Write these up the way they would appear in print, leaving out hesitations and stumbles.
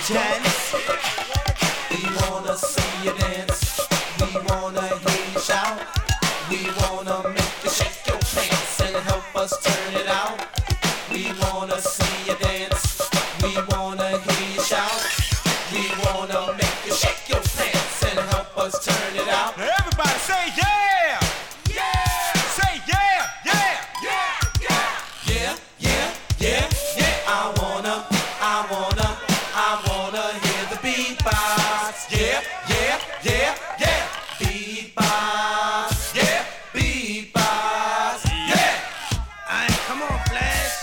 Janice. We wanna see you dance. We wanna hear you shout. We wanna make you shake your pants and help us turn it out. We wanna see you dance. We wanna hear you shout. We wanna make you shake your pants and help us turn it out. Now everybody say yeah! Yeah! Say yeah! Yeah! Yeah! Yeah! Yeah! Yeah! Yeah! I wanna hear the beatbox. Yeah! Yeah! Yeah! Yeah! Beatbox. Yeah! Beatbox. Yeah! Alright, come on, Flash.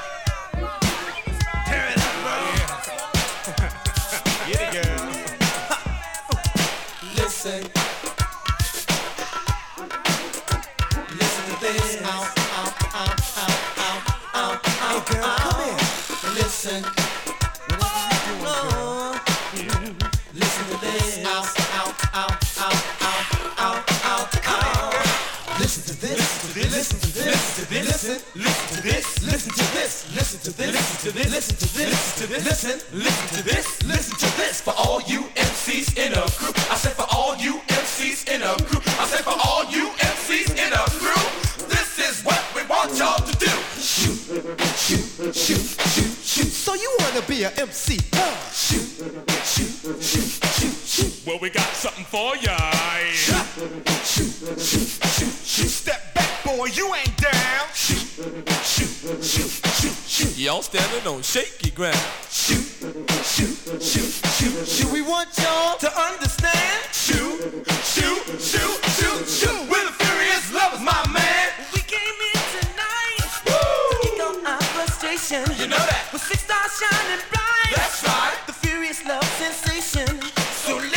Tear it up, bro. Get it, girl. Listen. Listen to this. Ow, ow, ow, ow, ow, ow, ow, Hey, girl, come here. Listen. Listen to this. Ow, ow, ow, ow, ow, ow, ow, ow. Listen to this. Listen to this. Listen. Listen to this. Listen to this. Listen to this. Listen to this. Listen to this. Listen. Listen to this. Listen to this. For all you MCs in a crew. I said for all you MCs in a crew. I said for all you MCs in a crew. This is what we want y'all to do. Shoot, shoot, shoot, shoot, shoot. So you wanna be a MC? Shoot, shoot, shoot, shoot, shoot. Well, we got something for ya. Shoot, shoot, shoot, shoot, shoot. Step back, boy, you ain't down. Shoot, shoot, shoot, shoot, shoot. Y'all standing on shaky ground. Shoot, shoot, shoot, shoot, shoot. We want y'all To understand? Shoot, shoot, shoot, shoot, shoot. We're the Furious Lovers, my man. We came in tonight Woo! to kick on our frustration. You know that. With 6 stars shining bright. That's right. The furious love sensation. So